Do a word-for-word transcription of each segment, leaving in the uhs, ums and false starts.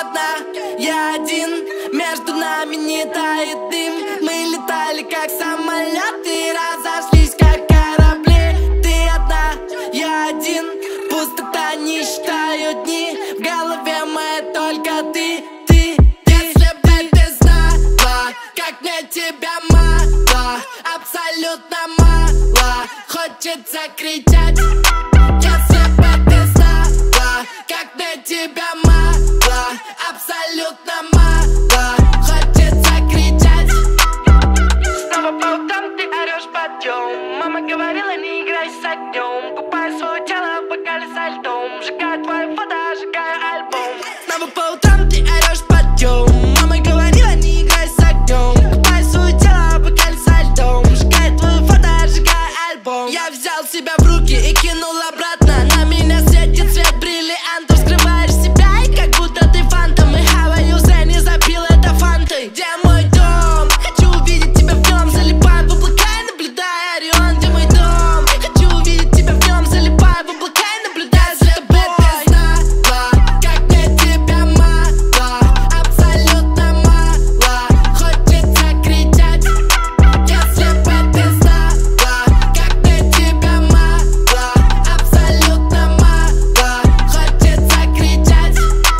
одна, я один. Между нами не тает дым. Мы летали как самолеты, разошлись как корабли. Ты одна, я один. Пустота, не считаю дни. В голове моей только ты, ты, ты. Если бы ты знала, как мне тебя мало, абсолютно мало, хочется кричать. Если бы ты знала, как мне тебя мало, абсолютно мало, хочется кричать. Снова по утрам ты орешь подъем. Мама говорила, не играй с огнем. Купай свое тело в бокале со льдом. Сжигай твои фото, сжигай альбом. Снова по утрам ты орешь подъем. Мама говорила, не играй с огнем. Купай свое тело в бокале со льдом. Сжигай твои фото, сжигай альбом. Я взял себя в руки и кинул обратно. На меня светит свет бриллиантов. Скрываешь себя и как будто ты фантом. И говорю, зря не запил это фантой. Где мой дом? Хочу увидеть тебя в нем. Залипаю в облака и наблюдаю Орион. Где мой дом? Хочу увидеть тебя в нем. Залипаю в облака и наблюдаю за тобой. Ты знала, как мне тебя мало, абсолютно мало, хочется кричать. Если бы ты знала, как мне тебя мало, абсолютно мало, хочется кричать.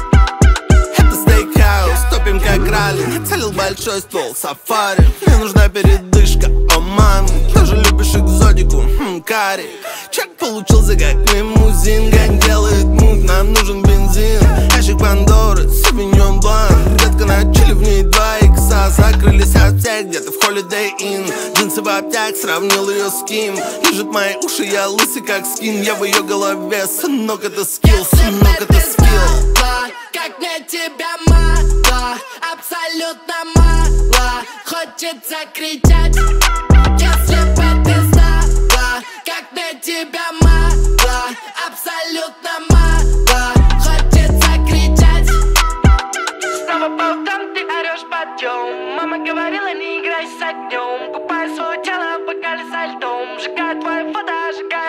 Это стейкхаус, топим как ралли. Целил большой ствол, сафари. Мне нужна передышка, о мам. Тоже любишь экзотику, хм, карри. Чек получился как лимузин. Гань делает мув, нам нужен бензин. Ящик Пандоры, Савиньон Блан. Редко на чили, в ней два икса. Закрылись от всех, где-то в Holiday Inn. Джинсы в обтяг, сравнил ее с кем. Лежит мои уши, я лысый как скин. Я в ее голове, сынок, это скилл, сынок, это скилл. Как мне тебя мало, абсолютно мало, хочется кричать. Если бы ты знала, как мне тебя мало, абсолютно мало, хочется кричать. Снова по утрам ты орешь подъем. Мама говорила, не играй с огнем. Купай свое тело в бокале со льдом. Сжигай твои фото, сжигай